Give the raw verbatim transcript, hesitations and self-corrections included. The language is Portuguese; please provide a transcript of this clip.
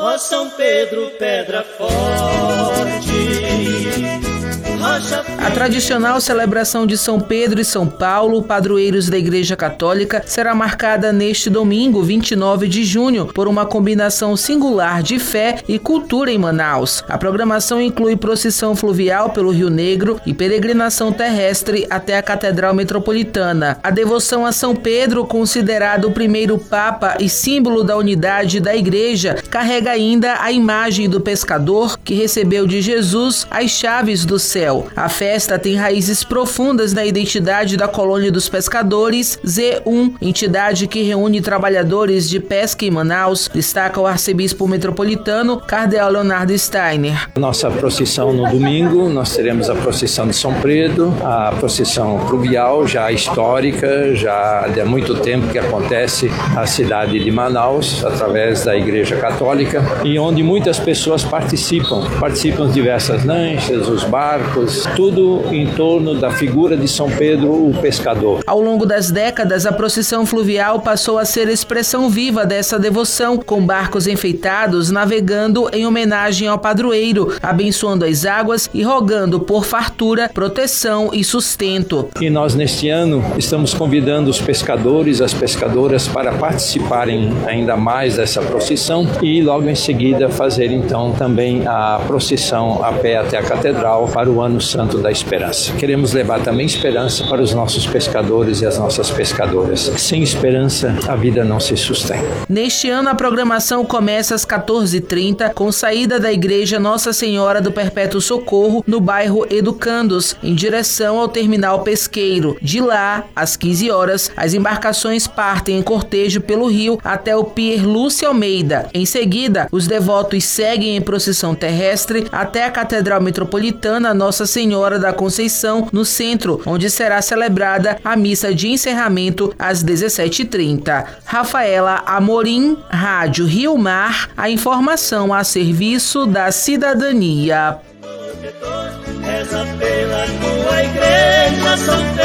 Ó São Pedro, pedra forte. A tradicional celebração de São Pedro e São Paulo, padroeiros da Igreja Católica, será marcada neste domingo, vinte e nove de junho, por uma combinação singular de fé e cultura em Manaus. A programação inclui procissão fluvial pelo Rio Negro e peregrinação terrestre até a Catedral Metropolitana. A devoção a São Pedro, considerado o primeiro Papa e símbolo da unidade da Igreja, carrega ainda a imagem do pescador que recebeu de Jesus as chaves do céu. A festa tem raízes profundas na identidade da Colônia dos Pescadores, Z um, entidade que reúne trabalhadores de pesca em Manaus, destaca o arcebispo metropolitano, cardeal Leonardo Steiner. Nossa procissão no domingo, nós teremos a procissão de São Pedro, a procissão fluvial, já histórica, já há muito tempo que acontece na cidade de Manaus, através da Igreja Católica, e onde muitas pessoas participam, participam de diversas lanchas, os barcos, tudo em torno da figura de São Pedro, o pescador. Ao longo das décadas, a procissão fluvial passou a ser expressão viva dessa devoção, com barcos enfeitados navegando em homenagem ao padroeiro, abençoando as águas e rogando por fartura, proteção e sustento. E nós, neste ano, estamos convidando os pescadores, as pescadoras, para participarem ainda mais dessa procissão e logo em seguida fazer então também a procissão a pé até a Catedral para o Ano Santo da Esperança. Queremos levar também esperança para os nossos pescadores e as nossas pescadoras. Sem esperança, a vida não se sustém. Neste ano, a programação começa às quatorze e trinta, com saída da Igreja Nossa Senhora do Perpétuo Socorro, no bairro Educandos, em direção ao terminal pesqueiro. De lá, às quinze horas, as embarcações partem em cortejo pelo rio até o Pier Lúcia Almeida. Em seguida, os devotos seguem em procissão terrestre até a Catedral Metropolitana Nossa Senhora da Conceição, no centro, onde será celebrada a missa de encerramento às dezessete e trinta. Rafaela Amorim, Rádio Rio Mar, a informação a serviço da cidadania. Reza pela tua igreja, São Pedro.